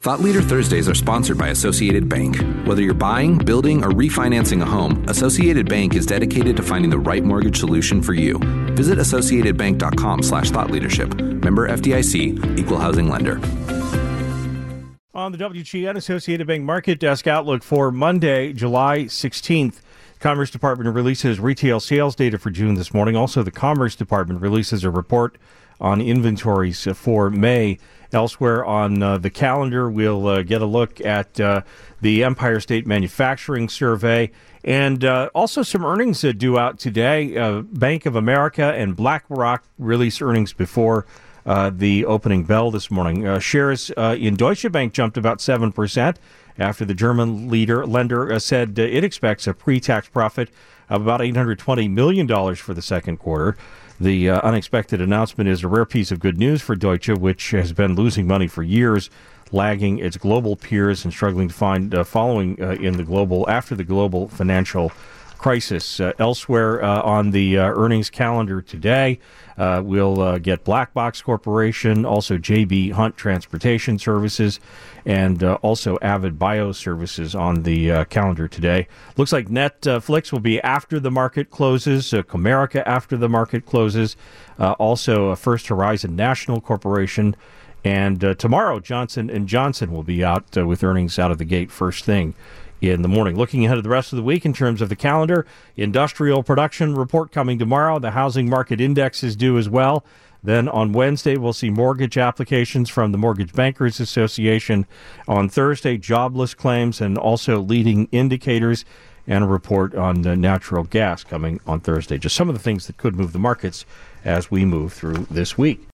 Thought Leader Thursdays are sponsored by Associated Bank. Whether you're buying, building, or refinancing a home, Associated Bank is dedicated to finding the right mortgage solution for you. Visit associatedbank.com/thoughtleadership. Member FDIC, Equal Housing Lender. On the WGN Associated Bank Market Desk outlook for Monday, July 16th. Commerce Department releases retail sales data for June this morning. Also, the Commerce Department releases a report on inventories for May. Elsewhere on the calendar, we'll get a look at the Empire State Manufacturing Survey and also some earnings due out today. Bank of America and BlackRock release earnings before the opening bell this morning. Shares in Deutsche Bank jumped about 7% after the German lender said it expects a pre-tax profit of about $820 million for the second quarter. The unexpected announcement is a rare piece of good news for Deutsche, which has been losing money for years, lagging its global peers and struggling to find following after the global financial crisis. Elsewhere on the earnings calendar today, we'll get Black Box Corporation, also J.B. Hunt Transportation Services, and also Avid Bioservices on the calendar today. Looks like Netflix will be after the market closes, Comerica after the market closes, also First Horizon National Corporation, and tomorrow Johnson & Johnson will be out with earnings out of the gate first thing in the morning. Looking ahead to the rest of the week in terms of the calendar, industrial production report coming tomorrow. The housing market index is due as well. Then on Wednesday, we'll see mortgage applications from the Mortgage Bankers Association. On Thursday, jobless claims and also leading indicators, and a report on natural gas coming on Thursday. Just some of the things that could move the markets as we move through this week.